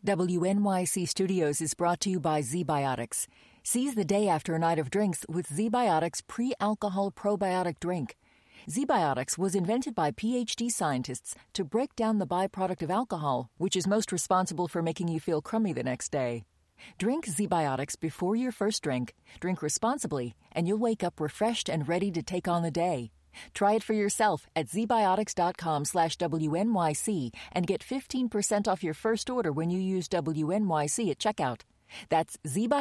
WNYC Studios is brought to you by ZBiotics. Seize the day after a night of drinks with ZBiotics pre-alcohol probiotic drink. ZBiotics was invented by PhD scientists to break down the byproduct of alcohol, which is most responsible for making you feel crummy the next day. Drink ZBiotics before your first drink, drink responsibly, and you'll wake up refreshed and ready to take on the day. Try it for yourself at zbiotics.com/WNYC and get 15% off your first order when you use WNYC at checkout. That's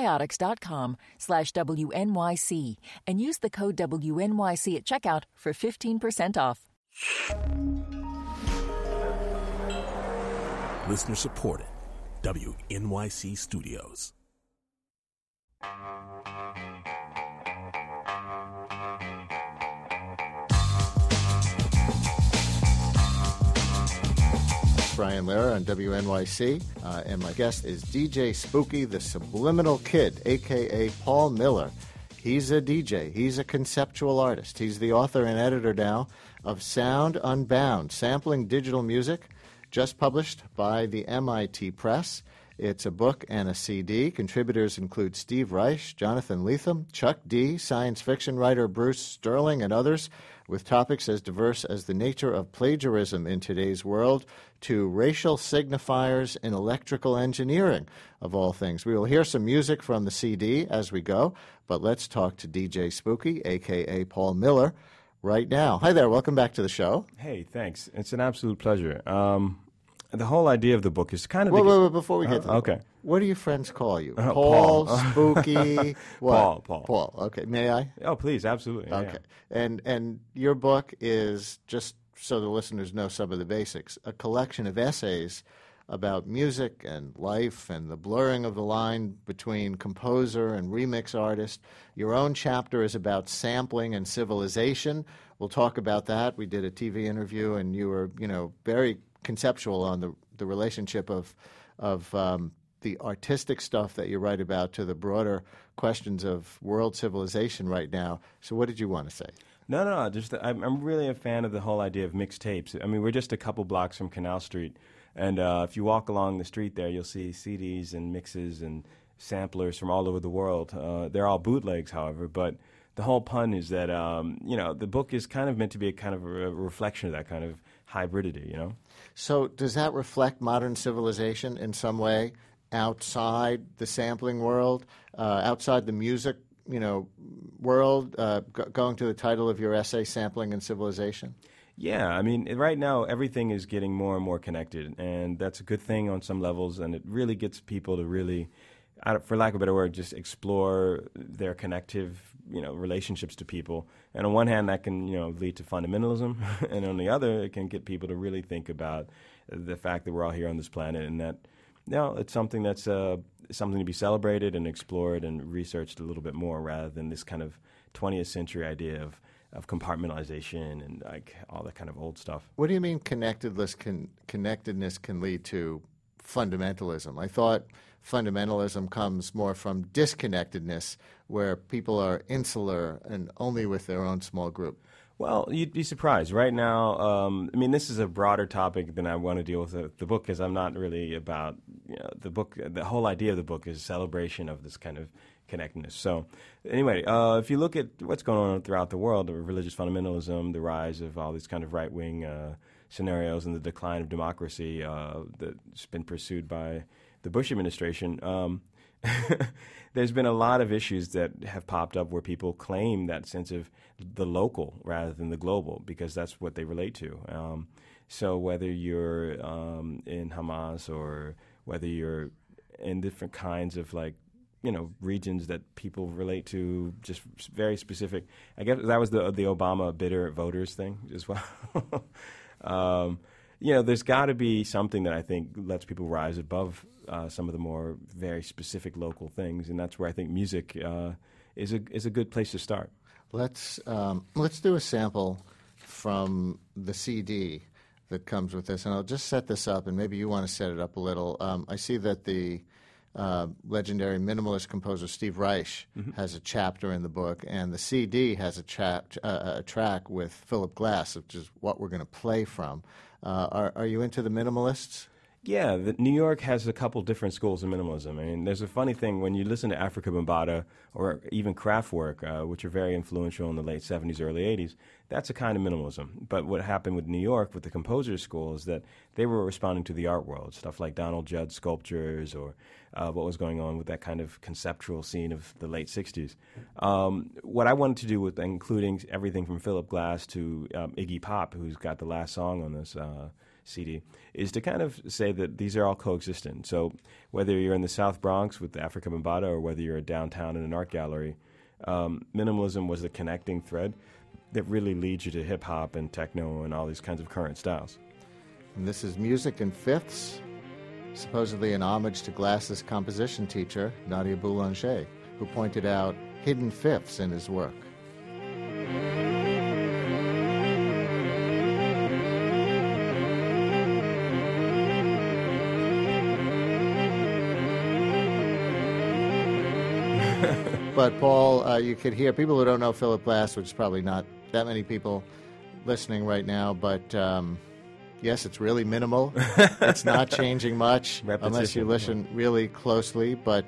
zbiotics.com/WNYC and use the code WNYC at checkout for 15% off. Listener supported. WNYC Studios. Brian Lehrer on WNYC, and my guest is DJ Spooky, the Subliminal Kid, a.k.a. Paul Miller. He's a DJ. He's a conceptual artist. He's the author and editor now of Sound Unbound, Sampling Digital Music, just published by the MIT Press. It's a book and a CD. Contributors include Steve Reich, Jonathan Lethem, Chuck D., science fiction writer Bruce Sterling, and others, with topics as diverse as the nature of plagiarism in today's world to racial signifiers in electrical engineering, of all things. We will hear some music from the CD as we go, but let's talk to DJ Spooky, a.k.a. Paul Miller, right now. Hi there. Welcome back to the show. Hey, thanks. It's an absolute pleasure. The whole idea of the book is kind of... Wait, before we get to the okay. book, what do your friends call you? Paul. Spooky, what? Paul. Okay, may I? Oh, please, absolutely. Okay. And your book is, just so the listeners know some of the basics, a collection of essays about music and life and the blurring of the line between composer and remix artist. Your own chapter is about sampling and civilization. We'll talk about that. We did a TV interview, and you were, very conceptual on the relationship of the artistic stuff that you write about to the broader questions of world civilization right now. So what did you want to say? No. Just I'm really a fan of the whole idea of mixtapes. I mean, we're just a couple blocks from Canal Street, and if you walk along the street there, you'll see CDs and mixes and samplers from all over the world. They're all bootlegs, however, but the whole pun is that, the book is kind of meant to be a kind of a reflection of that kind of hybridity, So does that reflect modern civilization in some way outside the sampling world, outside the music, world, going to the title of your essay, Sampling and Civilization? Yeah, I mean, right now everything is getting more and more connected, and that's a good thing on some levels, and it really gets people to really, for lack of a better word, just explore their connective, relationships to people. And on one hand, that can, lead to fundamentalism, and on the other, it can get people to really think about the fact that we're all here on this planet, and that, it's something that's something to be celebrated and explored and researched a little bit more, rather than this kind of 20th century idea of compartmentalization and like all that kind of old stuff. What do you mean connectedness can lead to fundamentalism? I thought fundamentalism comes more from disconnectedness, where people are insular and only with their own small group. Well, you'd be surprised. Right now, this is a broader topic than I want to deal with the book, because I'm not really about, the book. The whole idea of the book is celebration of this kind of connectedness. So anyway, if you look at what's going on throughout the world, the religious fundamentalism, the rise of all these kind of right-wing scenarios, and the decline of democracy that's been pursued by the Bush administration, there's been a lot of issues that have popped up where people claim that sense of the local rather than the global, because that's what they relate to. So whether you're in Hamas, or whether you're in different kinds of regions that people relate to, just very specific. I guess that was the Obama bitter voters thing as well. There's got to be something that I think lets people rise above some of the more very specific local things, and that's where I think music is a good place to start. Let's do a sample from the CD that comes with this, and I'll just set this up, and maybe you want to set it up a little. I see that the legendary minimalist composer Steve Reich has a chapter in the book, and the CD has a track with Philip Glass, which is what we're going to play from. Are you into the minimalists? Yeah, New York has a couple different schools of minimalism. I mean, there's a funny thing when you listen to Afrika Bambaataa or even Kraftwerk, which are very influential in the late 70s, early 80s. That's a kind of minimalism. But what happened with New York, with the Composers School, is that they were responding to the art world, stuff like Donald Judd sculptures or what was going on with that kind of conceptual scene of the late 60s. What I wanted to do with including everything from Philip Glass to Iggy Pop, who's got the last song on this CD, is to kind of say that these are all coexistent. So whether you're in the South Bronx with the Afrika Bambaataa or whether you're downtown in an art gallery, minimalism was the connecting thread that really leads you to hip-hop and techno and all these kinds of current styles. And this is Music in Fifths, supposedly an homage to Glass's composition teacher, Nadia Boulanger, who pointed out hidden fifths in his work. But, Paul, you could hear people who don't know Philip Glass, which is probably not that many people listening right now, but yes, it's really minimal. It's not changing much unless you listen really closely. But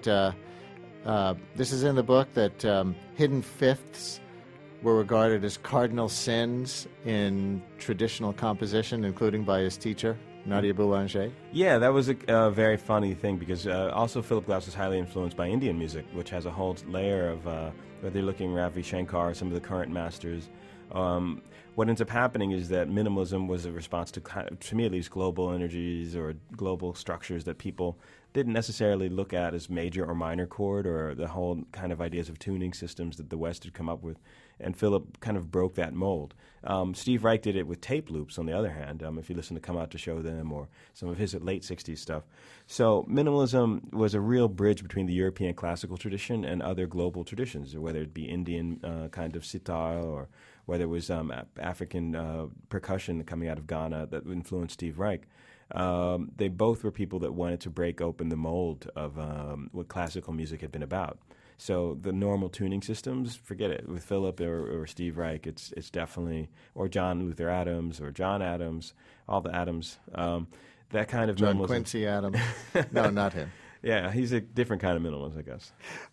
this is in the book that hidden fifths were regarded as cardinal sins in traditional composition, including by his teacher, Nadia Boulanger. Yeah, that was a very funny thing because also Philip Glass was highly influenced by Indian music, which has a whole layer of, whether you're looking at Ravi Shankar, some of the current masters. What ends up happening is that minimalism was a response to me at least, global energies or global structures that people didn't necessarily look at as major or minor chord or the whole kind of ideas of tuning systems that the West had come up with. And Philip kind of broke that mold. Steve Reich did it with tape loops, on the other hand, if you listen to Come Out to Show Them or some of his late 60s stuff. So minimalism was a real bridge between the European classical tradition and other global traditions, whether it be Indian kind of sitar or whether it was African percussion coming out of Ghana that influenced Steve Reich. They both were people that wanted to break open the mold of what classical music had been about. So the normal tuning systems, forget it. With Philip or Steve Reich, it's definitely, or John Luther Adams or John Adams, all the Adams, that kind of John minimalism. Quincy Adams. No, not him. Yeah, he's a different kind of minimalist, I guess.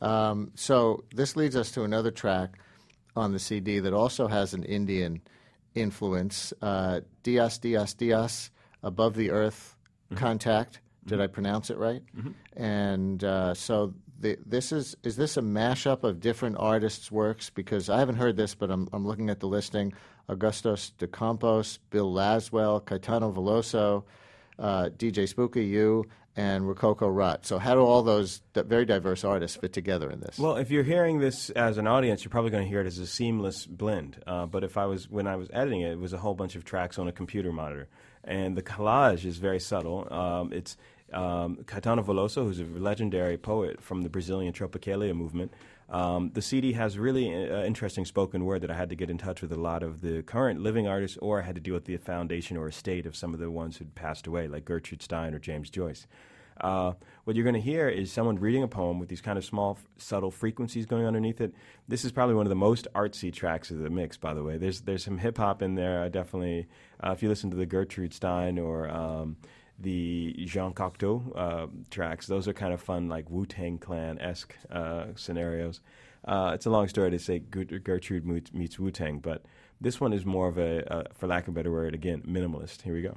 So this leads us to another track on the CD that also has an Indian influence, Dias, Dias, Dias, Above the Earth Contact. Did I pronounce it right? Mm-hmm. And so is this a mashup of different artists' works? Because I haven't heard this, but I'm looking at the listing. Augustus de Campos, Bill Laswell, Caetano Veloso, DJ Spooky, you, and Rococo Rut. So how do all those very diverse artists fit together in this? Well, if you're hearing this as an audience, you're probably going to hear it as a seamless blend. But when I was editing it, it was a whole bunch of tracks on a computer monitor. And the collage is very subtle. It's Caetano Veloso, who's a legendary poet from the Brazilian Tropicalia movement. The CD has really interesting spoken word that I had to get in touch with a lot of the current living artists, or I had to deal with the foundation or estate of some of the ones who'd passed away, like Gertrude Stein or James Joyce. What you're going to hear is someone reading a poem with these kind of small, subtle frequencies going underneath it. This is probably one of the most artsy tracks of the mix, by the way. There's some hip-hop in there. I definitely, if you listen to the Gertrude Stein or the Jean Cocteau tracks, those are kind of fun, like Wu-Tang Clan-esque scenarios. It's a long story to say Gertrude meets Wu-Tang, but this one is more of a, for lack of a better word, again, minimalist. Here we go.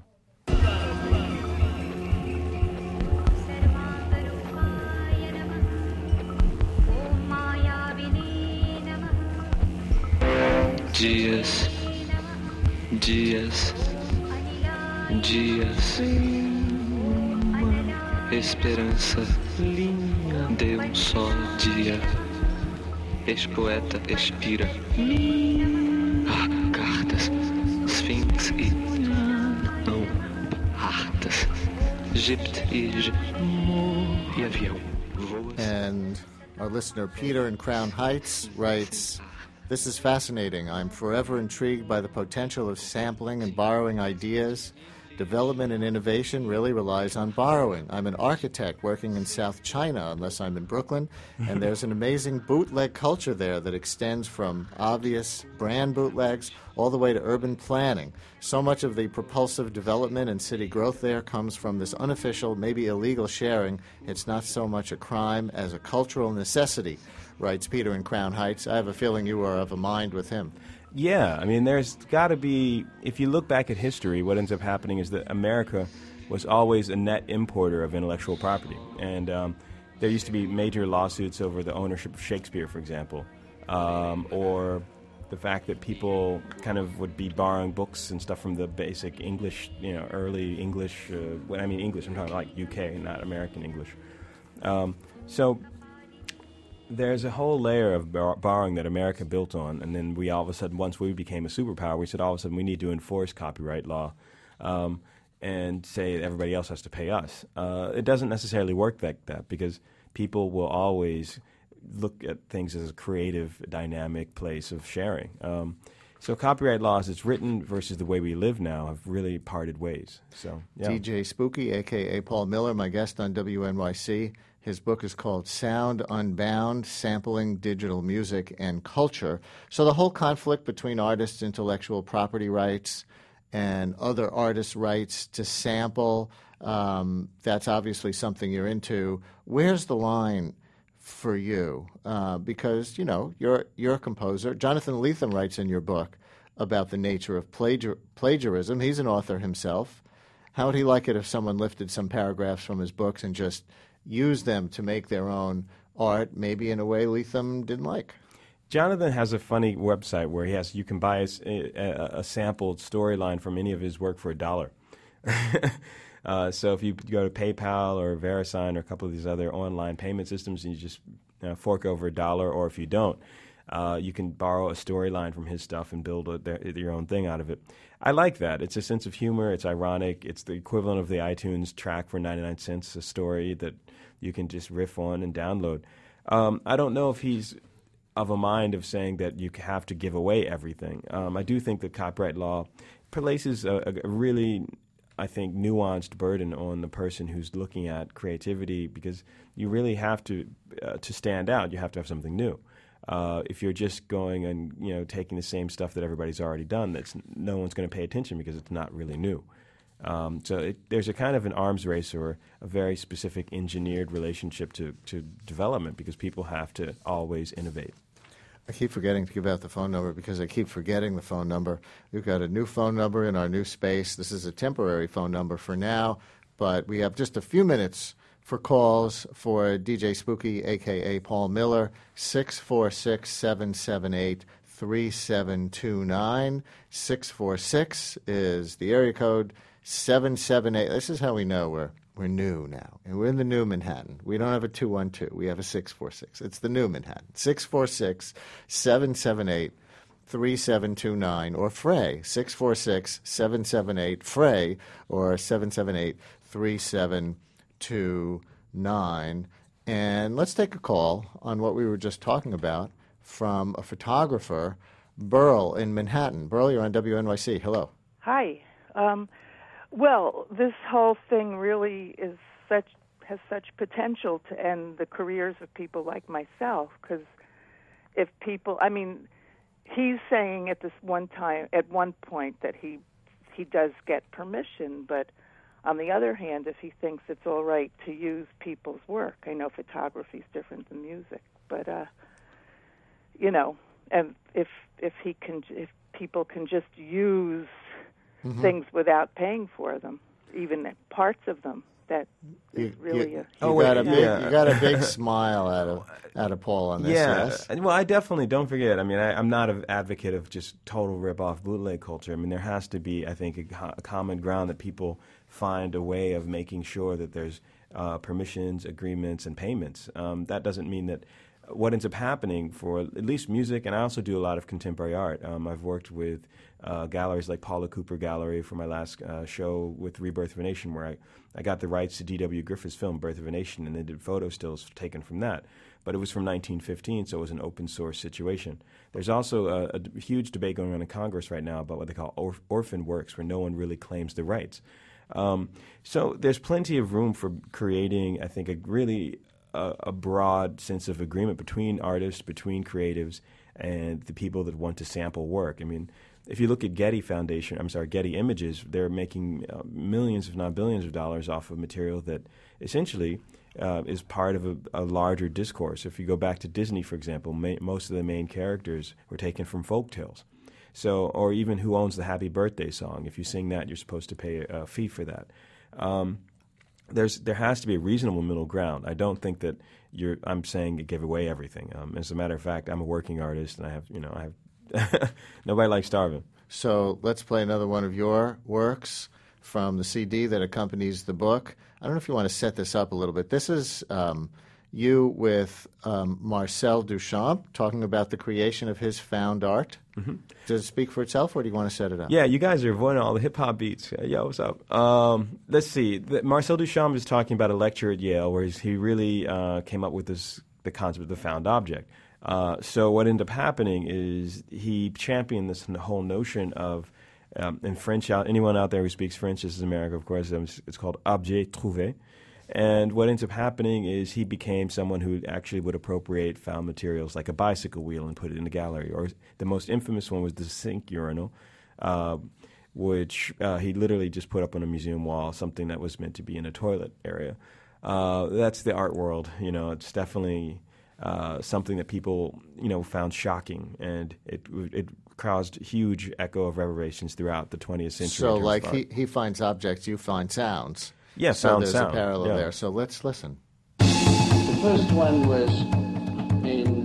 Dias, dias, dias, esperança de só dia. Ex-poeta expira. Cartas, Sphinx e não hartas. Gypt e avião. And our listener Peter in Crown Heights writes, "This is fascinating. I'm forever intrigued by the potential of sampling and borrowing ideas. Development and innovation really relies on borrowing. I'm an architect working in South China, unless I'm in Brooklyn, and there's an amazing bootleg culture there that extends from obvious brand bootlegs all the way to urban planning. So much of the propulsive development and city growth there comes from this unofficial, maybe illegal sharing. It's not so much a crime as a cultural necessity, writes Peter in Crown Heights. I have a feeling you are of a mind with him. Yeah, I mean, there's got to be, if you look back at history, what ends up happening is that America was always a net importer of intellectual property. And there used to be major lawsuits over the ownership of Shakespeare, for example, or the fact that people kind of would be borrowing books and stuff from the basic English, early English, when I mean English, I'm talking like UK, not American English. So there's a whole layer of borrowing that America built on, and then we all of a sudden, once we became a superpower, we said all of a sudden we need to enforce copyright law and say everybody else has to pay us. It doesn't necessarily work like that because people will always look at things as a creative, dynamic place of sharing. So copyright laws, it's written versus the way we live now, have really parted ways. So, yeah. DJ Spooky, a.k.a. Paul Miller, my guest on WNYC. His book is called Sound Unbound, Sampling Digital Music and Culture. So the whole conflict between artists' intellectual property rights and other artists' rights to sample, that's obviously something you're into. Where's the line for you? Because, you're a composer. Jonathan Lethem writes in your book about the nature of plagiarism. He's an author himself. How would he like it if someone lifted some paragraphs from his books and just use them to make their own art, maybe in a way Lethem didn't like? Jonathan has a funny website where you can buy a sampled storyline from any of his work for $1. So if you go to PayPal or VeriSign or a couple of these other online payment systems and you just fork over $1, or if you don't, you can borrow a storyline from his stuff and build your own thing out of it. I like that. It's a sense of humor. It's ironic. It's the equivalent of the iTunes track for 99 cents, a story that you can just riff on and download. I don't know if he's of a mind of saying that you have to give away everything. I do think that copyright law places a really, I think, nuanced burden on the person who's looking at creativity, because you really have to stand out, you have to have something new. If you're just going and taking the same stuff that everybody's already done, no one's going to pay attention because it's not really new. So there's a kind of an arms race or a very specific engineered relationship to development, because people have to always innovate. I keep forgetting to give out the phone number because I keep forgetting the phone number. We've got a new phone number in our new space. This is a temporary phone number for now, but we have just a few minutes for calls for DJ Spooky, a.k.a. Paul Miller, 646-778-3729. 646 is the area code. 778. This is how we know we're new now. And we're in the new Manhattan. We don't have a 212. We have a 646. It's the new Manhattan. 646-778-3729 or FRAY. 646-778-FRAY or 778-3729. And let's take a call on what we were just talking about from a photographer, Burl in Manhattan. Burl, you're on WNYC. Hello. Hi. Well, this whole thing really has such potential to end the careers of people like myself, because if people, he's saying at one point that he does get permission, but on the other hand, if he thinks it's all right to use people's work, I know photography is different than music, but and if people can just use things without paying for them, even parts of them, that is really you got a big smile out of Paul on this. Yes. Well, I definitely don't forget. I'm not an advocate of just total rip-off bootleg culture. There has to be, I think, a common ground that people find a way of making sure that there's permissions, agreements, and payments. That doesn't mean that what ends up happening for at least music, and I also do a lot of contemporary art. I've worked with galleries like Paula Cooper Gallery for my last show with Rebirth of a Nation, where I got the rights to D.W. Griffith's film Birth of a Nation, and they did photo stills taken from that. But it was from 1915, so it was an open source situation. There's also a huge debate going on in Congress right now about what they call orphan works, where no one really claims the rights. So there's plenty of room for creating, I think, a broad sense of agreement between artists, between creatives, and the people that want to sample work. I mean, if you look at Getty Images, they're making millions, if not billions of dollars off of material that essentially is part of a larger discourse. If you go back to Disney, for example, most of the main characters were taken from folk tales. So, or even Who Owns the Happy Birthday song. If you sing that, you're supposed to pay a fee for that. There has to be a reasonable middle ground. I don't think that I'm saying give away everything. As a matter of fact, I'm a working artist, and I have nobody likes starving. So let's play another one of your works from the CD that accompanies the book. I don't know if you want to set this up a little bit. This is you with Marcel Duchamp talking about the creation of his found art. Mm-hmm. Does it speak for itself, or do you want to set it up? Yeah, you guys are avoiding all the hip-hop beats. Yo, what's up? Let's see. Marcel Duchamp is talking about a lecture at Yale where he really came up with the concept of the found object. So what ended up happening is he championed this whole notion of, in French, anyone out there who speaks French, this is America, of course, it's called objet trouvé. And what ends up happening is he became someone who actually would appropriate found materials like a bicycle wheel and put it in the gallery. Or the most infamous one was the sink urinal, which he literally just put up on a museum wall, something that was meant to be in a toilet area. That's the art world. It's definitely something that people, found shocking, and it caused huge echo of reverberations throughout the 20th century. So, like, he finds objects, you find sounds. Yeah, so there's sound. a parallel yeah. there. So let's listen. The first one was in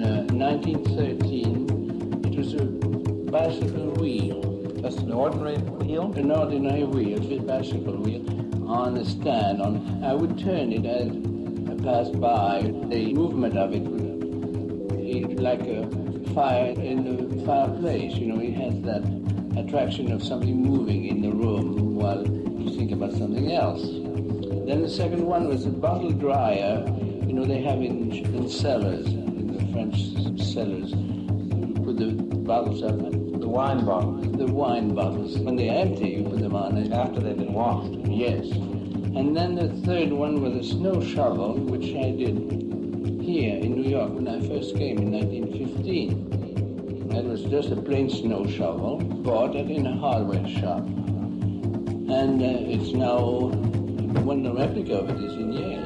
1913. It was a bicycle wheel. That's an ordinary wheel? An ordinary wheel, a bicycle wheel, on a stand. I would turn it as I passed by. The movement of it would be like a fire in the fireplace. It has that attraction of something moving in the room while you think about something else. Then the second one was a bottle dryer. They have in cellars, in the French cellars. You put the bottles up. The wine bottles. The wine bottles. When they're empty, you put them on it. After they've been washed. Yes. And then the third one was a snow shovel, which I did here in New York when I first came in 1915. That was just a plain snow shovel, bought it in a hardware shop. And it's now, the replica of it is in Yale.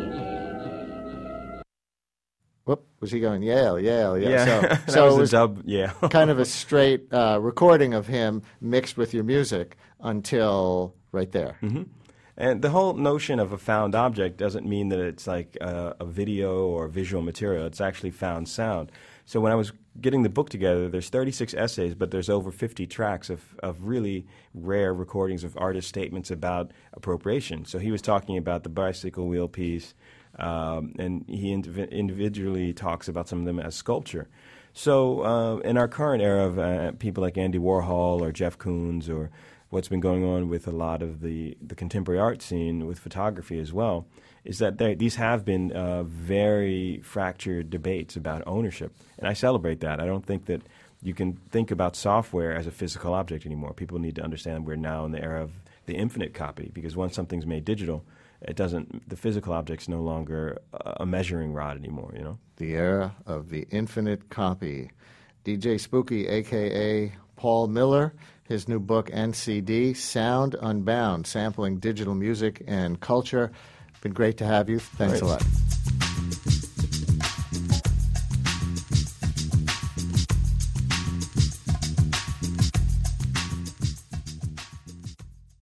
Whoop, was he going, Yale? Yeah. So it was a dub, yeah. kind of a straight recording of him mixed with your music until right there. Mm-hmm. And the whole notion of a found object doesn't mean that it's like a video or visual material. It's actually found sound. So when I was getting the book together, there's 36 essays, but there's over 50 tracks of really rare recordings of artist statements about appropriation. So he was talking about the bicycle wheel piece, and he individually talks about some of them as sculpture. So in our current era of people like Andy Warhol or Jeff Koons, or what's been going on with a lot of the contemporary art scene with photography as well, is that these have been very fractured debates about ownership. And I celebrate that. I don't think that you can think about software as a physical object anymore. People need to understand we're now in the era of the infinite copy, because once something's made digital, the physical object's no longer a measuring rod anymore, The era of the infinite copy. DJ Spooky, a.k.a. Paul Miller, his new book and CD, Sound Unbound, Sampling Digital Music and Culture. Been great to have you. Thanks a lot.